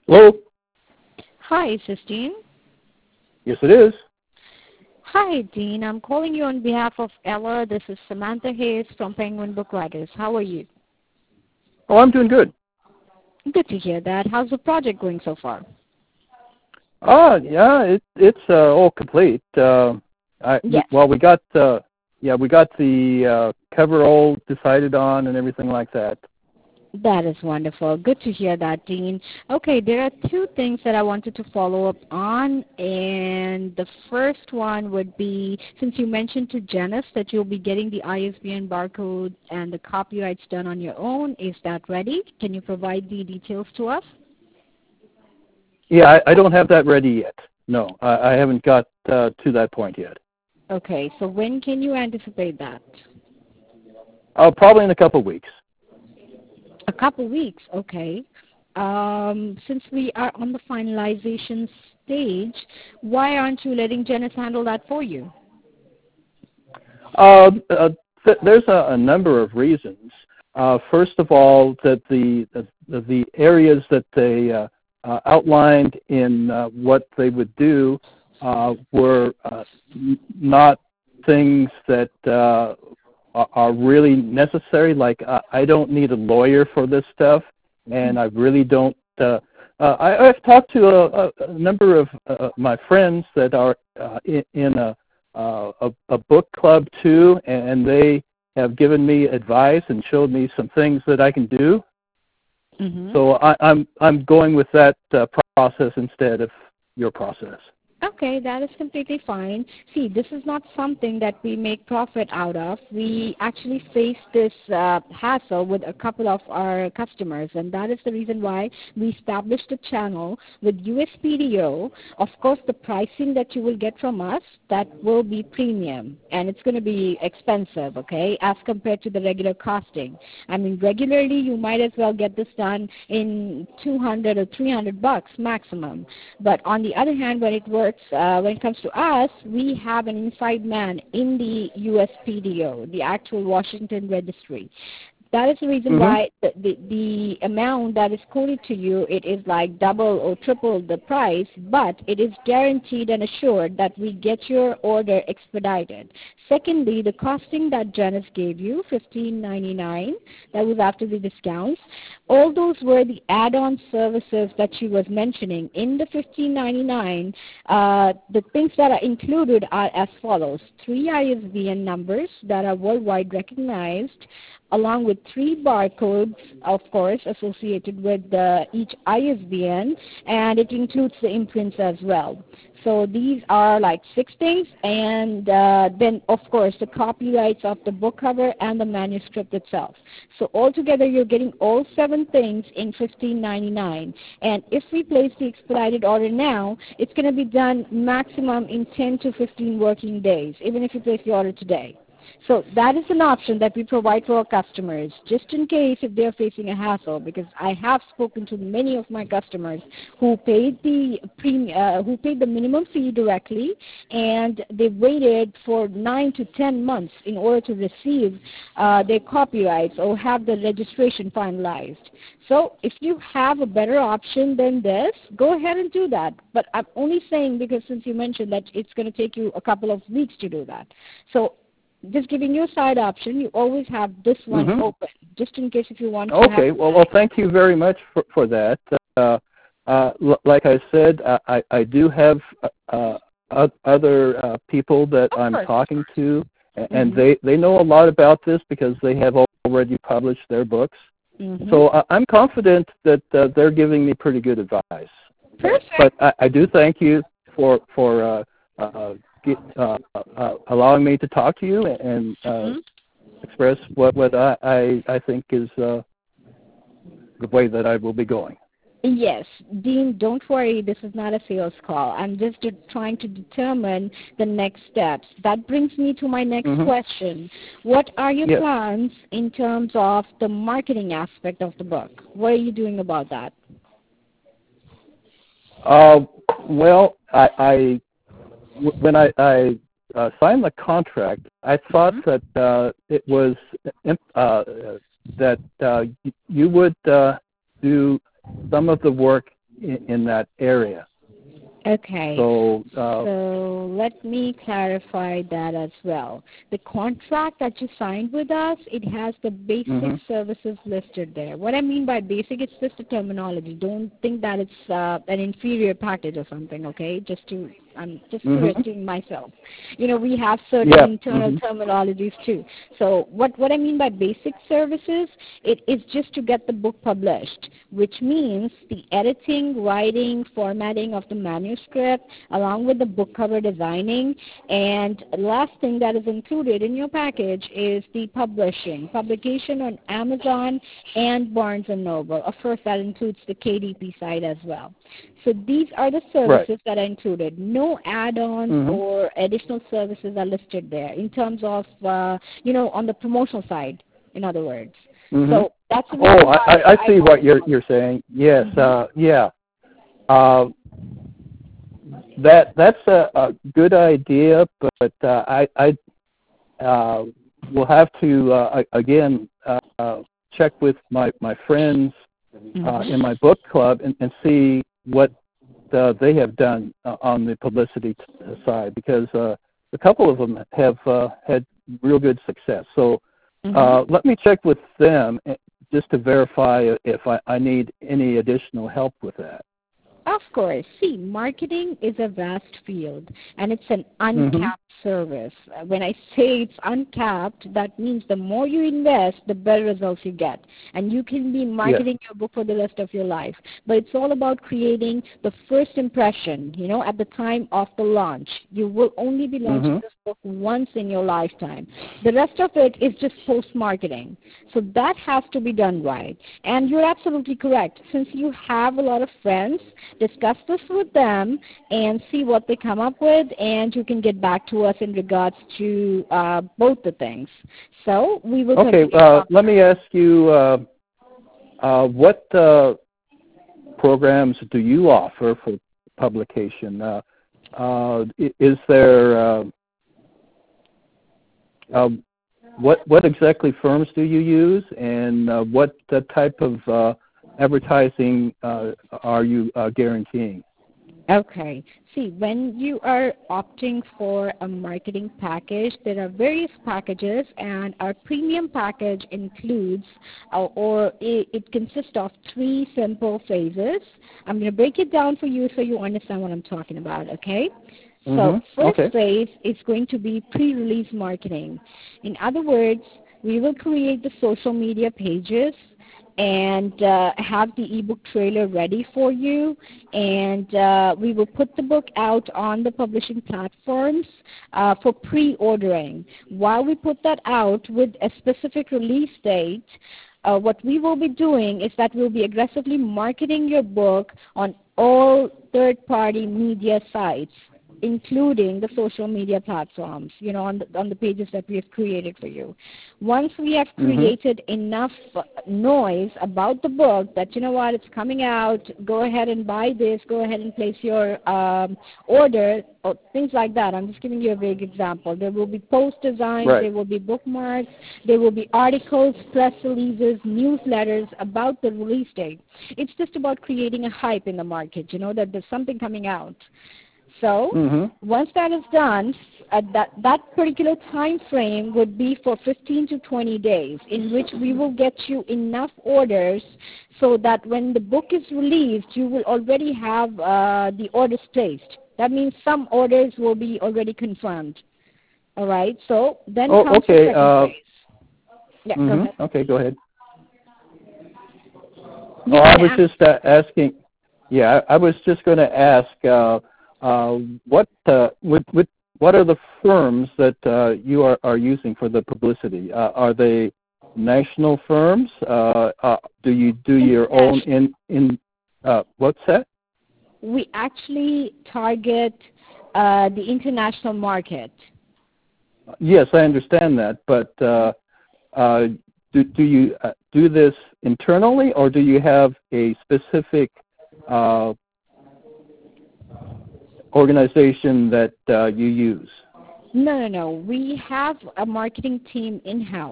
Hello? Hi, is this Dean? Yes, it is. Hi, Dean. I'm calling you on behalf of Ella. This is Samantha Hayes from Penguin Book Writers. How are you? Oh, I'm doing good. Good to hear that. How's the project going so far? Yeah, it's all complete. Yes. We got we got the cover all decided on and everything like that. That is wonderful. Good to hear that, Dean. Okay, there are two things that I wanted to follow up on, and the first one would be, since you mentioned to Janice that you'll be getting the ISBN barcode and the copyrights done on your own, is that ready? Can you provide the details to us? Yeah, I don't have that ready yet. No, I haven't got to that point yet. Okay, so when can you anticipate that? Probably in a couple of weeks. A couple weeks, okay. Since we are on the finalization stage, why aren't you letting Janice handle that for you? There's a number of reasons. First of all, that the areas that they outlined in what they would do were not things that are really necessary. Like I don't need a lawyer for this stuff, and I really don't. I've talked to a number of my friends that are in a book club too, and they have given me advice and showed me some things that I can do. Mm-hmm. So I'm going with that process instead of your process. Okay, that is completely fine. See, this is not something that we make profit out of. We actually face this hassle with a couple of our customers, and that is the reason why we established a channel with USPTO. Of course, the pricing that you will get from us, that will be premium, and it's going to be expensive, okay, as compared to the regular costing. I mean, regularly you might as well get this done in 200 or 300 bucks maximum. But on the other hand, when it works, when it comes to us, we have an inside man in the USPTO, the actual Washington registry. That is the reason why the amount that is quoted to you, it is like double or triple the price, but it is guaranteed and assured that we get your order expedited. Secondly, the costing that Janice gave you, $15.99, that was after the discounts. All those were the add-on services that she was mentioning. In the $15.99, the things that are included are as follows: 3 ISBN numbers that are worldwide recognized, along with 3 barcodes, of course, associated with each ISBN, and it includes the imprints as well. So these are like 6 things, and then, of course, the copyrights of the book cover and the manuscript itself. So altogether, you're getting all 7 things in $15.99. And if we place the expedited order now, it's going to be done maximum in 10 to 15 working days, even if you place the order today. So that is an option that we provide for our customers, just in case if they are facing a hassle, because I have spoken to many of my customers who paid the minimum fee directly, and they waited for 9 to 10 months in order to receive their copyrights or have the registration finalized. So if you have a better option than this, go ahead and do that. But I'm only saying because since you mentioned that it's going to take you a couple of weeks to do that. So just giving you a side option, you always have this one open, just in case if you want to have... Okay, well, thank you very much for that. Like I said, I do have other people that I'm talking to, and they know a lot about this because they have already published their books. So I'm confident that they're giving me pretty good advice. Perfect. But I do thank you for allowing me to talk to you and express what I think is the way that I will be going. Yes. Dean, don't worry. This is not a sales call. I'm just trying to determine the next steps. That brings me to my next question. What are your plans in terms of the marketing aspect of the book? What are you doing about that? Well, when I signed the contract, I thought that it was that you would do some of the work in that area. Okay. So Let me clarify that as well. The contract that you signed with us, it has the basic services listed there. What I mean by basic, it's just a terminology. Don't think that it's an inferior package or something, okay? I'm just correcting myself. We have certain internal terminologies too. So what I mean by basic services, it is just to get the book published, which means the editing, writing, formatting of the manuscript, along with the book cover designing, and last thing that is included in your package is the publication on Amazon and Barnes & Noble. Of course, that includes the KDP site as well. So these are the services that are included. No add-ons or additional services are listed there in terms of, on the promotional side, in other words. So that's I see what you're saying. Yes, yeah. That's a good idea, but I will have to again check with my friends in my book club and see what they have done on the publicity side, because a couple of them have had real good success. So let me check with them just to verify if I need any additional help with that. Of course. See, marketing is a vast field, and it's an uncapped service. When I say it's uncapped, that means the more you invest, the better results you get. And you can be marketing your book for the rest of your life. But it's all about creating the first impression, at the time of the launch. You will only be launching this book once in your lifetime. The rest of it is just post-marketing. So that has to be done right. And you're absolutely correct. Since you have a lot of friends, discuss this with them and see what they come up with, and you can get back to us in regards to both the things. So we will. Okay, let me ask you, what programs do you offer for publication? Is there what exactly firms do you use, and what type of advertising are you guaranteeing? Okay. See, when you are opting for a marketing package, there are various packages, and our premium package includes, it consists of 3 simple phases. I'm going to break it down for you so you understand what I'm talking about, okay? So first phase is going to be pre-release marketing. In other words, we will create the social media pages and have the ebook trailer ready for you, and we will put the book out on the publishing platforms for pre-ordering. While we put that out with a specific release date, what we will be doing is that we'll be aggressively marketing your book on all third-party media sites, including the social media platforms, on the pages that we have created for you. Once we have created enough noise about the book that, it's coming out, go ahead and buy this, go ahead and place your order, or things like that. I'm just giving you a vague example. There will be post designs, there will be bookmarks, there will be articles, press releases, newsletters about the release date. It's just about creating a hype in the market, that there's something coming out. So once that is done, that particular time frame would be for 15 to 20 days, in which we will get you enough orders so that when the book is released, you will already have the orders placed. That means some orders will be already confirmed. All right? So then comes the second phase. Yeah, go ahead. Okay, go ahead. I was just asking. Yeah, I was just going to ask. What are the firms that you are using for the publicity? Are they national firms? Do you do your own in what's that? We actually target the international market. Yes, I understand that, but do you do this internally, or do you have a specific organization that you use? No. We have a marketing team in-house.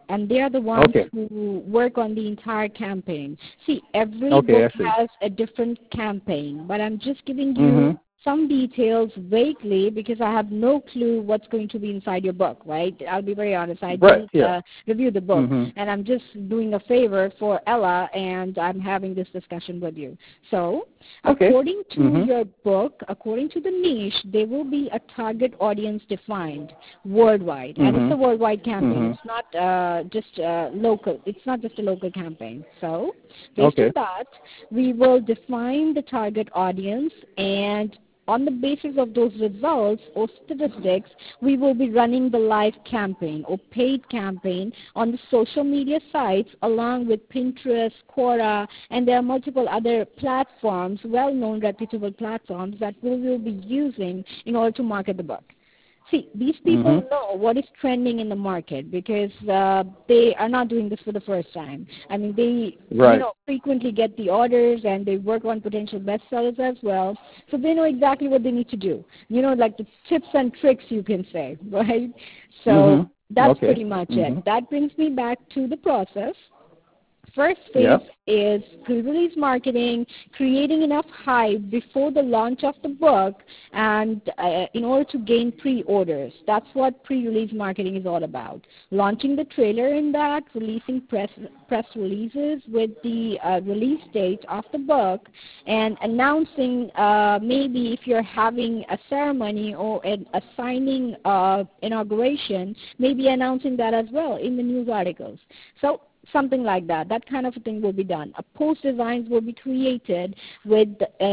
and they are the ones Okay. who work on the entire campaign. See, every Okay, I book see. has a different campaign, but I'm just giving you Mhm. some details vaguely because I have no clue what's going to be inside your book, right? I'll be very honest. I Right. didn't Yeah. review the book, Mhm. and I'm just doing a favor for Ella, and I'm having this discussion with you. So, Okay. according to Mhm. your book, according to the niche, there will be a target audience defined worldwide, and it's a Mhm. worldwide campaign. Mhm. It's not just local. It's not just a local campaign. So, based on Okay. that, we will define the target audience, and on the basis of those results or statistics, we will be running the live campaign or paid campaign on the social media sites along with Pinterest, Quora, and there are multiple other platforms, well-known reputable platforms that we will be using in order to market the book. See, these people Mhm. know what is trending in the market because they are not doing this for the first time. I mean, they, Right. frequently get the orders and they work on potential bestsellers as well. So they know exactly what they need to do. Like the tips and tricks, you can say, right? So Mhm. that's Okay. pretty much it. Mhm. That brings me back to the process. First Yeah. phase is pre-release marketing, creating enough hype before the launch of the book and in order to gain pre-orders. That's what pre-release marketing is all about. Launching the trailer in that, releasing press releases with the release date of the book, and announcing maybe if you're having a ceremony or a signing inauguration, maybe announcing that as well in the news articles. So something like that. That kind of a thing will be done. Post designs will be created with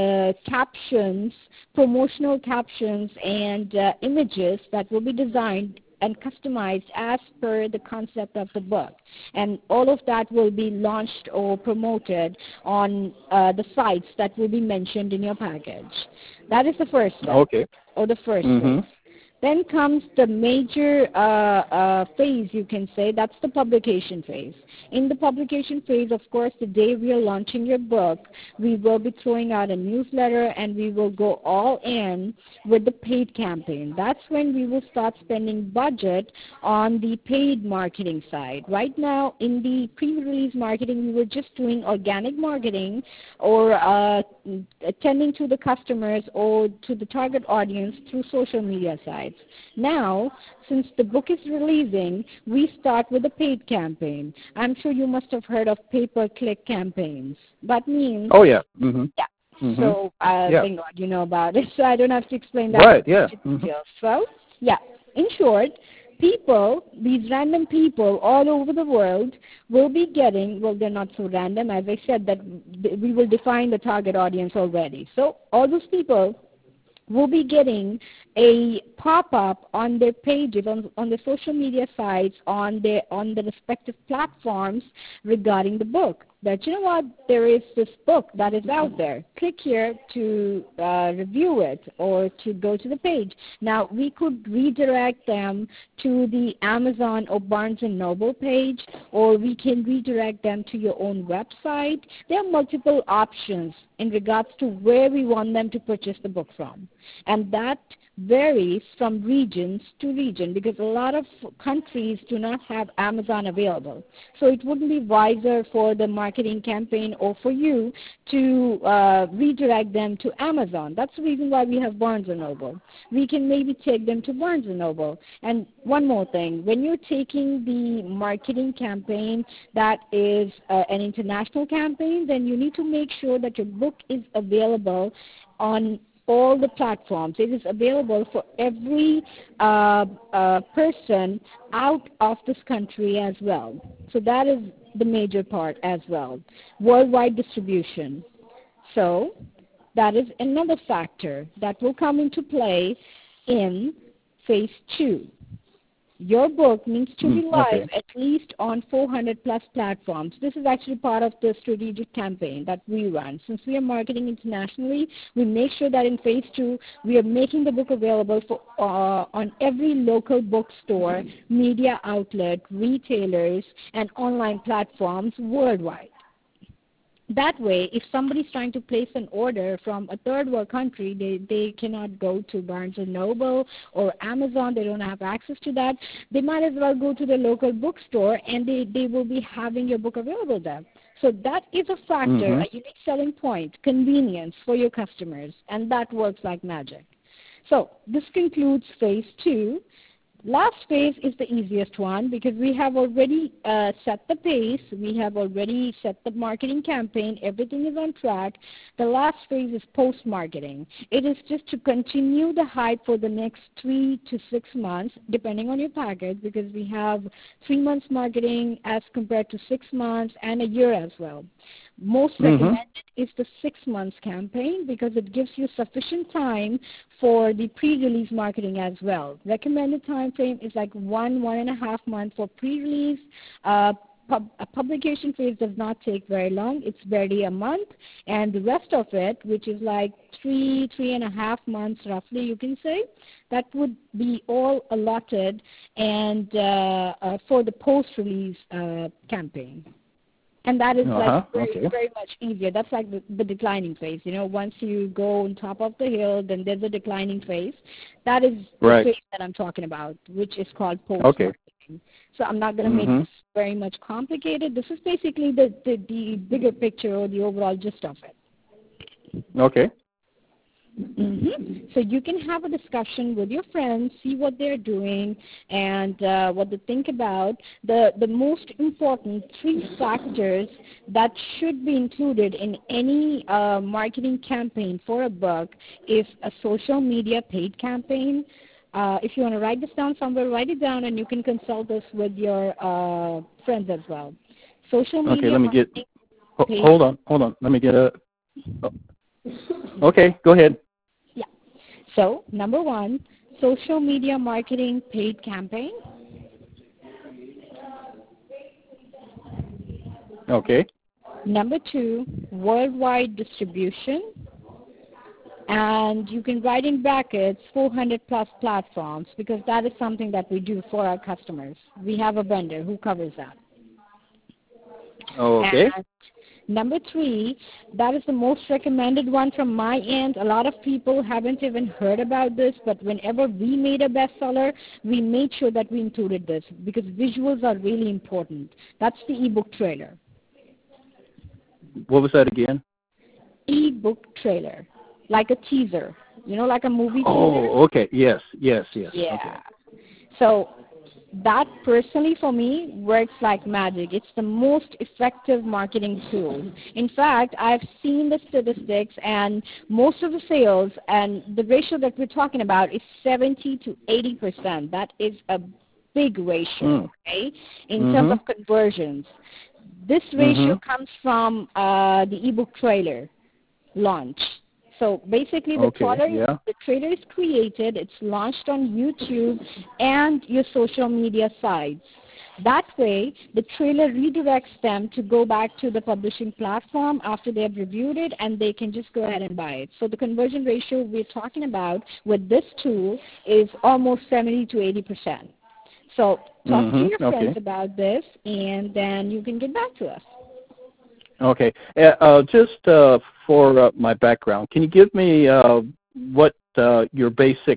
captions, promotional captions, and images that will be designed and customized as per the concept of the book. And all of that will be launched or promoted on the sites that will be mentioned in your package. That is the first step, Okay. or the first phase. Mhm. Then comes the major phase, you can say. That's the publication phase. In the publication phase, of course, the day we are launching your book, we will be throwing out a newsletter and we will go all in with the paid campaign. That's when we will start spending budget on the paid marketing side. Right now, in the pre-release marketing, we were just doing organic marketing or attending to the customers or to the target audience through social media sites. Now, since the book is releasing, we start with a paid campaign. I'm sure you must have heard of pay-per-click campaigns. That means, Oh yeah. Mhm. yeah, Mhm. so Yeah. thank God you know about it, so I don't have to explain that Right. Yeah. in Mhm. detail. So, yeah, in short, people, these random people all over the world will be getting, well, they're not so random, as I said, that we will define the target audience already. So all those people will be getting a pop-up on their pages, on the social media sites, on the respective platforms regarding the book. That, you know what, there is this book that is out there. Click here to review it or to go to the page. Now, we could redirect them to the Amazon or Barnes & Noble page, or we can redirect them to your own website. There are multiple options in regards to where we want them to purchase the book from. And that varies from regions to region because a lot of countries do not have Amazon available. So it wouldn't be wiser for the marketing campaign or for you to redirect them to Amazon. That's the reason why we have Barnes & Noble. We can maybe take them to Barnes & Noble. And one more thing, when you're taking the marketing campaign that is an international campaign, then you need to make sure that your book is available on all the platforms. It is available for every person out of this country as well. So that is the major part as well. Worldwide distribution. So that is another factor that will come into play in phase 2. Your book needs to be live Okay. at least on 400 plus platforms. This is actually part of the strategic campaign that we run. Since we are marketing internationally, we make sure that in phase 2, we are making the book available for, on every local bookstore, media outlet, retailers, and online platforms worldwide. That way, if somebody's trying to place an order from a third world country, they cannot go to Barnes & Noble or Amazon. They don't have access to that. They might as well go to the local bookstore, and they will be having your book available there. So that is a factor, a unique selling point, convenience for your customers, and that works like magic. So this concludes phase 2. Last phase is the easiest one because we have already set the pace. We have already set the marketing campaign. Everything is on track. The last phase is post-marketing. It is just to continue the hype for the next 3 to 6 months, depending on your package, because we have 3 months marketing as compared to 6 months and a year as well. Most recommended is the 6 months campaign because it gives you sufficient time for the pre-release marketing as well. Recommended time frame is like 1.5 months for pre-release. A publication phase does not take very long. It's barely a month. And the rest of it, which is like 3.5 months roughly, you can say, that would be all allotted and for the post-release campaign. And that is like very much easier. That's like the declining phase. You know, once you go on top of the hill, then there's a declining phase. That is the phase that I'm talking about, which is called post-marketing. So I'm not going to make this very much complicated. This is basically the bigger picture or the overall gist of it. Okay. So you can have a discussion with your friends, see what they're doing, and what they think about. The most important 3 factors that should be included in any marketing campaign for a book is a social media paid campaign. If you want to write this down somewhere, write it down, and you can consult this with your friends as well. Social media. Okay, let me get. Hold on. Let me get a. Okay, go ahead. Yeah. So, number 1, social media marketing paid campaign. Okay. Number 2, worldwide distribution. And you can write in brackets 400 plus platforms because that is something that we do for our customers. We have a vendor who covers that. Okay. And number 3, that is the most recommended one from my end. A lot of people haven't even heard about this, but whenever we made a bestseller, we made sure that we included this because visuals are really important. That's the ebook trailer. What was that again? Ebook trailer, like a teaser, you know, like a movie teaser. Oh, okay. Yes. Yeah. Okay. So that personally for me works like magic. It's the most effective marketing tool. In fact, I've seen the statistics, and most of the sales and the ratio that we're talking about is 70 to 80%. That is a big ratio, okay, in terms of conversions. This ratio comes from the ebook trailer launch. So basically the trailer is created, it's launched on YouTube and your social media sites. That way, the trailer redirects them to go back to the publishing platform after they have reviewed it, and they can just go ahead and buy it. So the conversion ratio we're talking about with this tool is almost 70 to 80%. So talk to your friends about this, and then you can get back to us. Okay. Just for my background, can you give me what your basic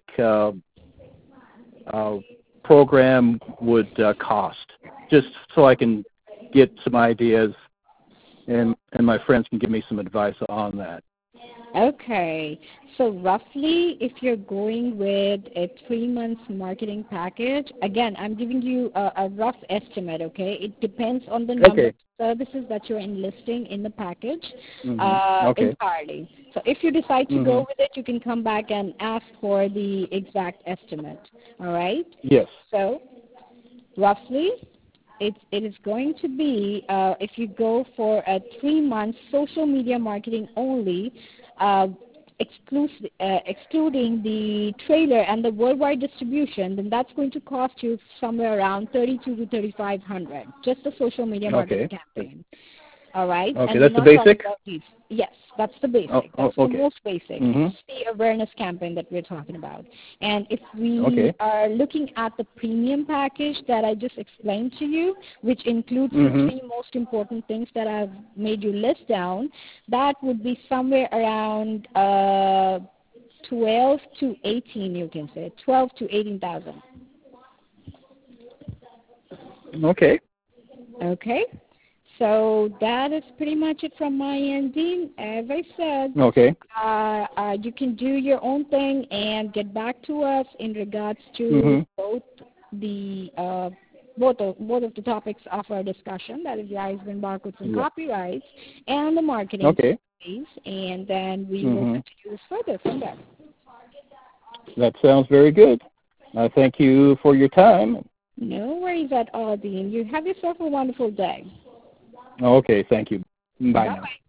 program would cost, just so I can get some ideas and my friends can give me some advice on that? Okay. So roughly, if you're going with a 3-month marketing package, again, I'm giving you a rough estimate, okay? It depends on the number of services that you're enlisting in the package entirely. So if you decide to go with it, you can come back and ask for the exact estimate, all right? Yes. So roughly, it is going to be, if you go for a 3-month social media marketing only, excluding the trailer and the worldwide distribution, then that's going to cost you somewhere around $3,200 to $3,500, just the social media marketing campaign. All right. Okay, and that's the we're not talking basic? about these. Yes, that's the basic. That's Okay. the most basic. Mm-hmm. It's the awareness campaign that we're talking about. And if we Okay. are looking at the premium package that I just explained to you, which includes the Mm-hmm. three most important things that I've made you list down, that would be somewhere around 12 to 18, you can say, 12 to 18,000. Okay. Okay. So that is pretty much it from my end, Dean. As I said, Okay. you can do your own thing and get back to us in regards to Mm-hmm. both the both of the topics of our discussion, that is the ISBN barcodes and Yeah. copyrights, and the marketing Okay. strategies, and then we will Mm-hmm. continue this further from there. That sounds very good. Thank you for your time. No worries at all, Dean. You have yourself a wonderful day. Okay, thank you. Bye now. Bye-bye.